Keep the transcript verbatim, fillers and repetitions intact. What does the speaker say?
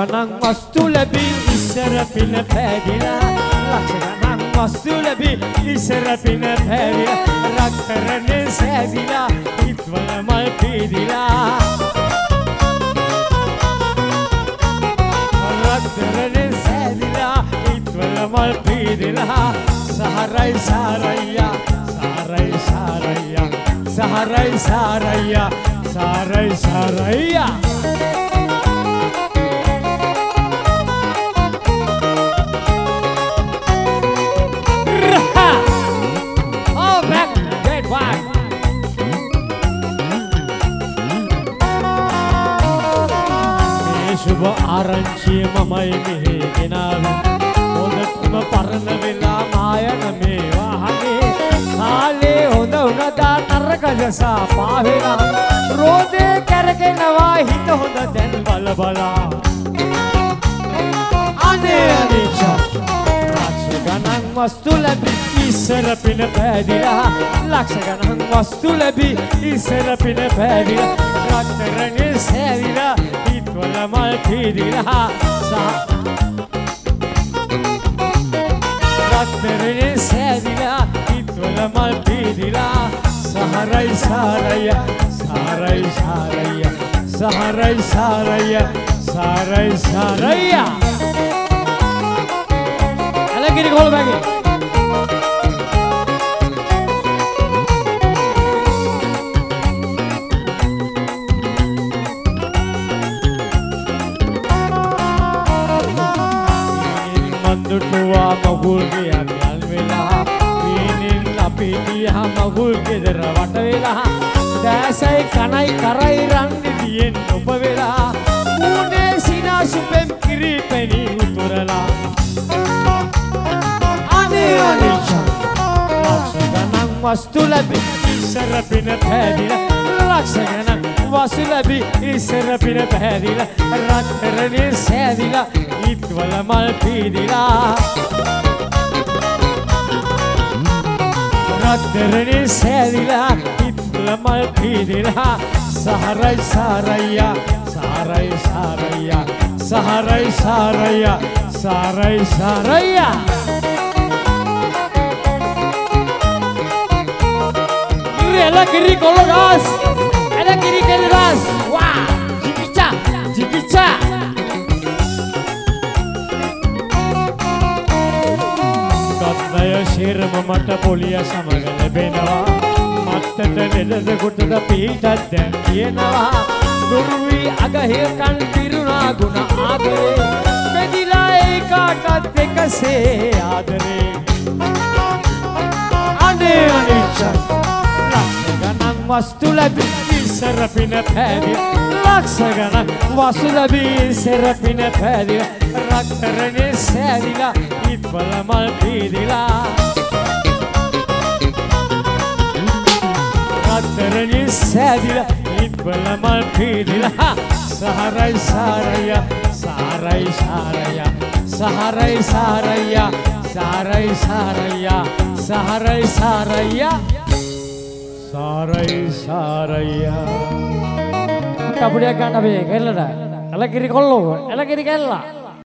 ගණන් වස්තු ලැබී ඉස්සර පින පැදිලා ලක්ෂ ගණන් වස්තු ලැබී ඉස්සර පින පැදිලා රත්තරනේ සෑදිලා හිත්වල මල් පීදිලා රත්තරනේ සෑදිලා හිත්වල මල් පීදිලා සහරයි සාරයියා සාරයි සාරයියා සහරයි සාරයියා සාරයි සාරයියා शुभ आरंची ममई में गिनावे होदतम परन विला मायन में वाहने खाले होद उनदा नरक जसा पावेला रोदे करके नवा हित होद den बल बला आने अनिचा लक्ष गणन वस्तु लැබී ඉස්සර පින පැදිලා ලක්ෂ ගණන් වස්තු ලැබී ඉස්සර පින පැදිලා රත්තරනේ සෑදිලා හිත්වල මල් පීදිලා රත්තරනේ සෑදිලා හිත්වල මල් පීදිලා සහරයි සාරය සාරයි සාරය සහරයි සාරය සාරයි සාරය අලගිරි ගෝල බැගේ දුටුවා මගුල් ගියා යල් වෙලා වීනින් අපි දිහා මගුල් ගෙදර වට වෙලා දැසයි කනයි කරයි රන් දියෙන් ඔබ වෙලා ඌනේ සිනාසුපෙම් කිරිපෙනි උතුරලා අනේ අනිචා ලක්ෂ ගණන් වස්තු ලැබී ඉස්සර පින පැදිලා ලක්ෂ ගණන් වස්තු ලැබී ඉස්සර පින පැදිලා රත්තරනේ සෑදිලා හිත්වල මල් පීදිලා රත්තරනේ සෑදිලා හිත්වල මල් පීදිලා සහරයි සාරයියා සාරයි සාරයියා සහරයි සාරයියා සාරයි සාරයියා එල කිරි කොළ ගස් එල කිරි කෙල් ගස් වා ජිකිචා ජිකිචා ශිරම මට පොලිය සමග ලැබෙනවා මත්තට වෙලද කොටද පිටත් දැන් කියනවා දුර්වි අගහිය කන් පිරුණා ගුණ ආදරේ මෙදිලා ඒකාටත් එකසේ ආදරේ අනේ අනිච්ච ලක්ෂ ගණන් වස්තු ලැබී ඉස්සර පින පැදිලා ලක්ෂ ගණන් වස්තු ලැබී ඉස්සර පින පැදිලා රත්තරනේ සෑදිලා හිත්වල මල් පීදිලා රත්තරනේ සෑදිලා හිත්වල මල් පීදිලා සහරයි සාරය සාරයි සාරය සහරයි සාරය සාරයි සාරය සහරයි සාරය සාරයි සාරය කපුඩියක් ගන්න අපි කෙල්ලට එල කිරි කොල්ලෝ එල කිරි කෙල්ලා